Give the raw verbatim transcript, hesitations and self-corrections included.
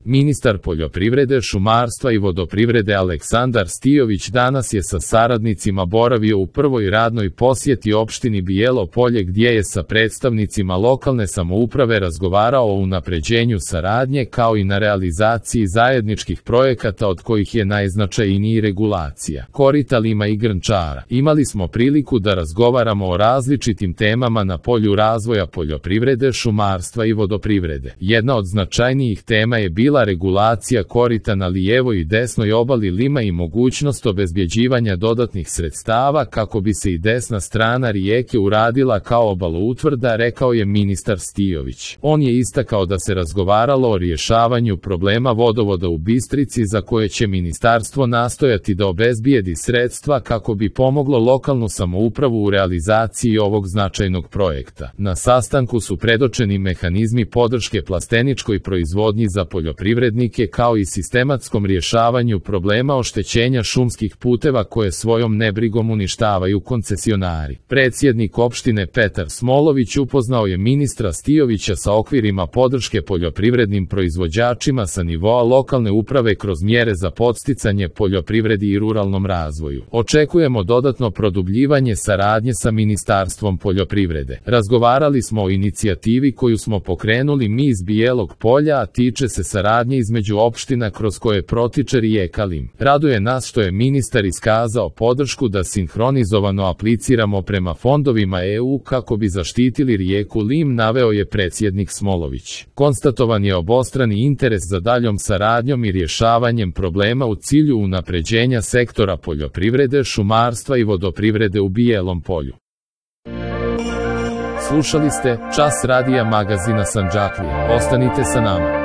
Ministar poljoprivrede, šumarstva i vodoprivrede Aleksandar Stijović danas je sa saradnicima boravio u prvoj radnoj posjeti opštini Bijelo Polje gdje je sa predstavnicima lokalne samouprave razgovarao o unapređenju saradnje kao i na realizaciji zajedničkih projekata od kojih je najznačajniji regulacija korita Lima i Grnčara. Imali smo priliku da razgovaramo o različitim temama na polju razvoja poljoprivrede, šumarstva i vodoprivrede. Jedna od značajnijih tema je bila regulacija korita na lijevoj i desnoj obali Lima i mogućnost obezbjeđivanja dodatnih sredstava kako bi se i desna strana rijeke uradila kao obaloutvrda, rekao je ministar Stijović. On je istakao da se razgovaralo o rješavanju problema vodovoda u Bistrici za koje će ministarstvo nastojati da obezbijedi sredstva kako bi pomoglo lokalnu samoupravu u realizaciji ovog značajnog projekta. Na sastanku su predočeni mehanizmi podrške plasteničkoj proizvodnji za poljoprivrednike kao i sistematskom rješavanju problema oštećenja šumskih puteva koje svojom nebrigom uništavaju koncesionari. Predsjednik opštine Petar Smolović upoznao je ministra Stijovića sa okvirima podrške poljoprivrednim proizvođačima sa nivoa lokalne uprave kroz mjere za podsticanje poljoprivredi i ruralnom razvoju. Očekujemo dodatno produbljivanje saradnje sa Ministarstvom poljoprivrede. Razgovarali smo o inicijativi koju smo pokrenuli mi iz Bijelog Polja, a tiče se saradnje između opština kroz koje protiče rijeka Lim. Raduje nas što je ministar iskazao podršku da sinhronizovano apliciramo prema fondovima E U kako bi zaštitili rijeku Lim, naveo je predsjednik Smolović. Konstatovan je obostrani interes za daljom saradnjom i rješavanjem problema u cilju unapređenja sektora poljoprivrede, šumarstva i vodoprivrede u Bijelom Polju. Slušali ste Čas radija magazina Sandžaklije. Ostanite sa nama.